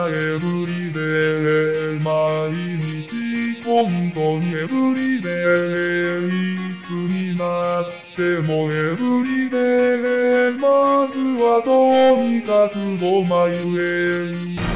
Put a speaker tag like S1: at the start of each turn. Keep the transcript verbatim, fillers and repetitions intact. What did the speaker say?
S1: はエブリデイ毎日本当にエブリデイいつになってもエブリデイまずはとにかくごマイルへ